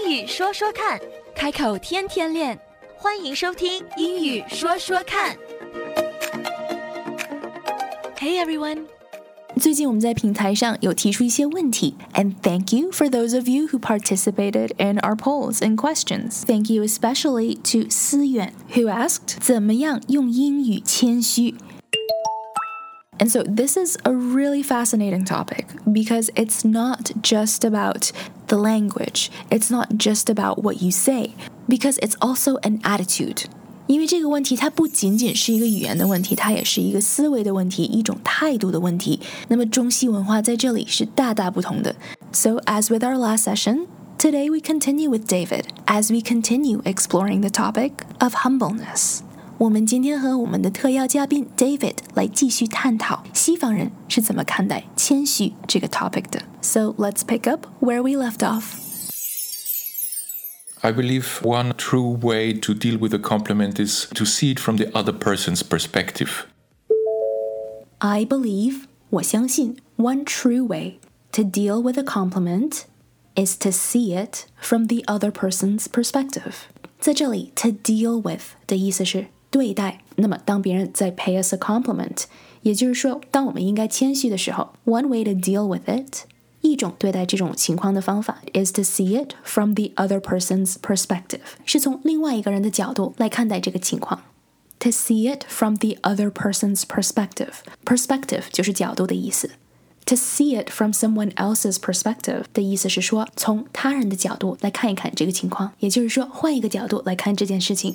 英语说说看， 开口天天练， 欢迎收听英语说说看。 Hey everyone! 最近我们在平台上有提出一些问题 and thank you for those of you who participated in our polls and questions. Thank you especially to 思远 who asked 怎么样用英语谦虚。And so this is a really fascinating topic because it's not just about the language. It's not just about what you say because it's also an attitude. 因为这个问题它不仅仅是一个语言的问题，它也是一个思维的问题，一种态度的问题。那么中西文化在这里是大大不同的。So as with our last session, today we continue with David as we continue exploring the topic of humbleness.我们今天和我们的特邀嘉宾 David 来继续探讨西方人是怎么看待谦虚这个 topic 的。So let's pick up where we left off. I believe one true way to deal with a compliment is to see it from the other person's perspective. I believe, 我相信 one true way to deal with a compliment is to see it from the other person's perspective. 在这里 to deal with 的意思是对待，那么当别人在 pay us a compliment， 也就是说当我们应该谦虚的时候 one way to deal with it， 一种对待这种情况的方法 is to see it from the other person's perspective， 是从另外一个人的角度来看待这个情况。To see it from the other person's perspective， perspective 就是角度的意思。To see it from someone else's perspective 的意思是说从他人的角度来看一看这个情况，也就是说换一个角度来看这件事情。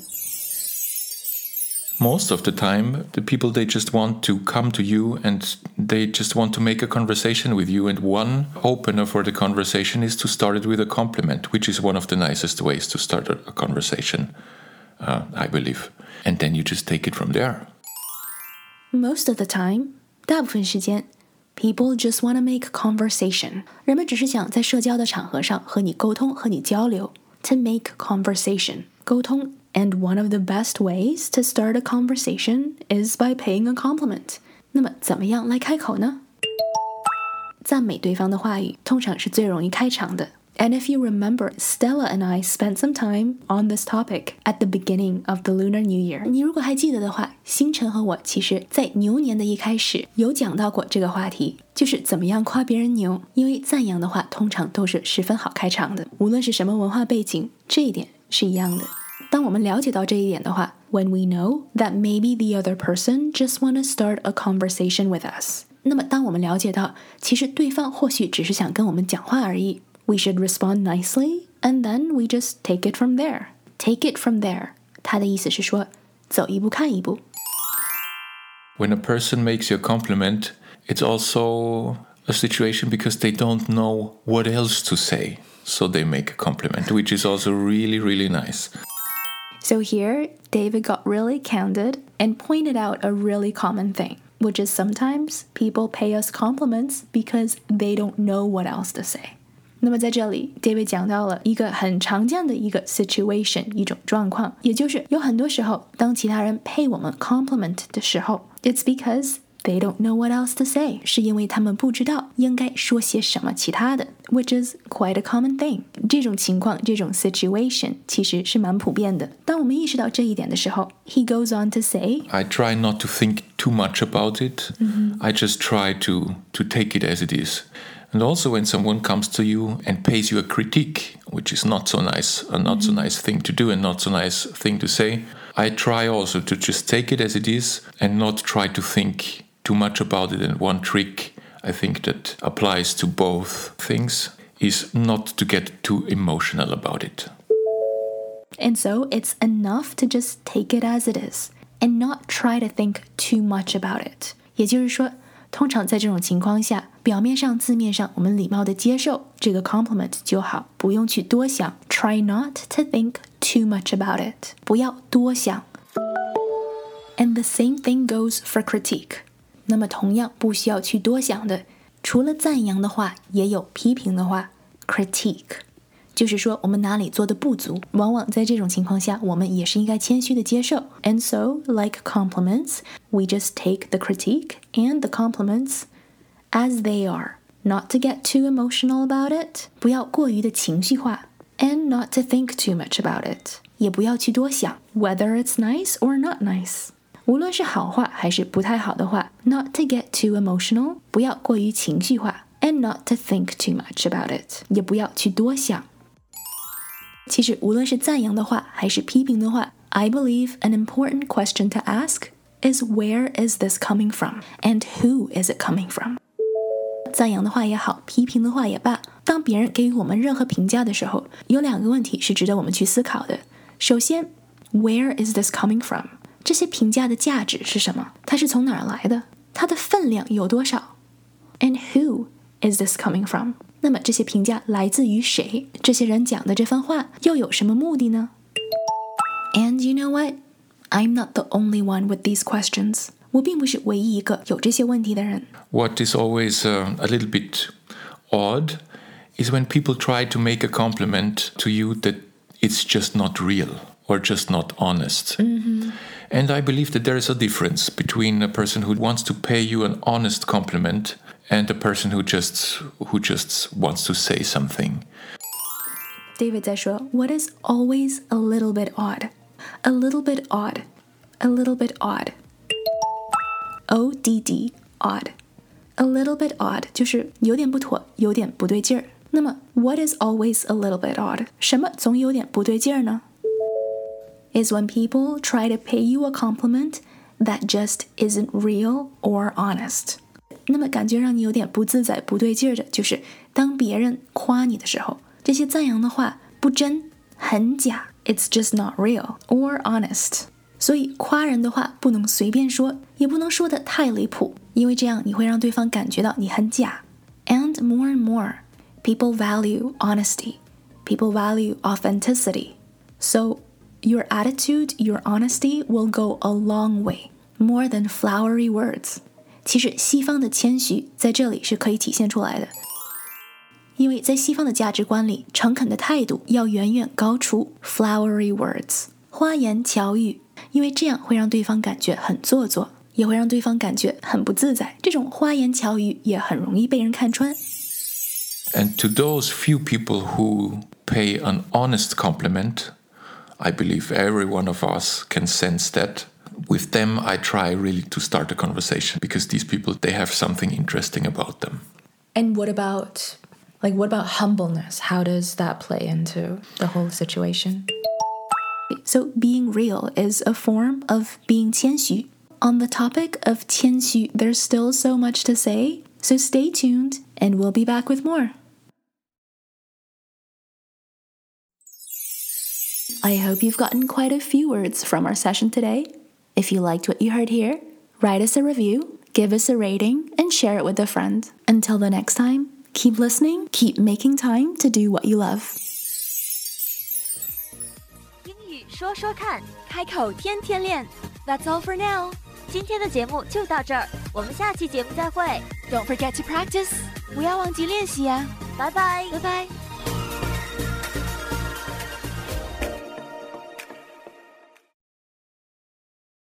Most of the time, the people, they just want to come to you and they just want to make a conversation with you. And one opener for the conversation is to start it with a compliment, which is one of the nicest ways to start a conversation, I believe. And then you just take it from there. Most of the time, 大部分时间People just want to make conversation. 人们只是想在社交的场合上和你沟通，和你交流。To make conversation, 沟通。And one of the best ways to start a conversation is by paying a compliment. 那么怎么样来开口呢？赞美对方的话语通常是最容易开场的。And if you remember, Stella and I spent some time on this topic at the beginning of the Lunar New Year. 你如果还记得的话，星辰和我其实在牛年的一开始有讲到过这个话题，就是怎么样夸别人牛。因为赞扬的话通常都是十分好开场的，无论是什么文化背景，这一点是一样的。当我们了解到这一点的话 when we know that maybe the other person just want to start a conversation with us， 那么当我们了解到其实对方或许只是想跟我们讲话而已 we should respond nicely and then we just take it from there. Take it from there 它的意思是说走一步看一步。 When a person makes you a compliment, it's also a situation because they don't know what else to say, so they make a compliment, which is also really, really nice.So here, David got really candid and pointed out a really common thing, which is sometimes people pay us compliments because they don't know what else to say. 那么在这里 David 讲到了一个很常见的一个 situation， 一种状况，也就是有很多时候当其他人 pay 我们 compliment 的时候 it's because they don't know what else to say， 是因为他们不知道应该说些什么其他的 which is quite a common thing。 这种情况，这种 situation 其实是蛮普遍的。当我们意识到这一点的时候 he goes on to say I try not to think too much about it. I just try to take it as it is. And also when someone comes to you and pays you a critique, which is not so nice, a not so nice thing to do and not so nice thing to say, I try also to just take it as it is and not try to think too much about it. And one trick I think that applies to both things is not to get too emotional about it. And so it's enough to just take it as it is and not try to think too much about it. 也就是说通常在这种情况下表面上字面上我们礼貌的接受这个 compliment 就好，不用去多想 Try not to think too much about it. 不要多想 And the same thing goes for critique. 那么同样不需要去多想的除了赞扬的话也有批评的话 critique 就是说我们哪里做的不足往往在这种情况下我们也是应该谦虚的接受 And so like compliments we just take the critique and the compliments as they are not to get too emotional about it 不要过于的情绪化 And not to think too much about it. 也不要去多想 whether it's nice or not nice. 无论是好话还是不太好的话 not to get too emotional. 不要过于情绪化 And not to think too much about it. 也不要去多想。其实无论是赞扬的话还是批评的话 I believe an important question to ask is where is this coming from? And who is it coming from? 赞扬的话也好，批评的话也罢，当别人给予我们任何评价的时候，有两个问题是值得我们去思考的。首先 Where is this coming from? 这些评价的价值是什么？它是从哪儿来的？它的分量有多少？ And who is this coming from? 那么这些评价来自于谁？这些人讲的这番话又有什么目的呢？ And you know what? I'm not the only one with these questions. 我并不是唯一一个有这些问题的人。 What is always a little bit odd is when people try to make a compliment to you that it's just not real or just not honest. And I believe that there is a difference between a person who wants to pay you an honest compliment and a person who just wants to say something. David 在说 What is always a little bit odd? A little bit odd. A little bit odd. ODD, odd. A little bit odd 就是有点不妥，有点不对劲儿。那么 what is always a little bit odd? 什么总有点不对劲儿呢？ Is when people try to pay you a compliment that just isn't real or honest. 那么感觉让你有点不自在、不对劲儿的，就是当别人夸你的时候，这些赞扬的话不真、很假 ，it's just not real or honest. 所以夸人的话不能随便说，也不能说得太离谱，因为这样你会让对方感觉到你很假。And more, people value honesty. People value authenticity. So your attitude, your honesty will go a long way, more than flowery words. 其实西方的谦虚在这里是可以体现出来的，因为在西方的价值观里，诚恳的态度要远远高出 flowery words, 花言巧语，因为这样会让对方感觉很做作，也会让对方感觉很不自在。这种花言巧语也很容易被人看穿。 And to those few people who pay an honest compliment, I believe every one of us can sense that. With them, I try really to start a conversation because these people, they have something interesting about them. And what about humbleness? How does that play into the whole situation? So being real is a form of being 谦虚. On the topic of 谦虚, there's still so much to say, so stay tuned and we'll be back with more. I hope you've gotten quite a few words from our session today. If you liked what you heard here, write us a review, give us a rating, and share it with a friend. Until the next time, keep listening, keep making time to do what you love. 英语说说看，开口天天练。That's all for now. 今天的节目就到这儿，我们下期节目再会。Don't forget to practice. 不要忘记练习呀。拜拜，拜拜。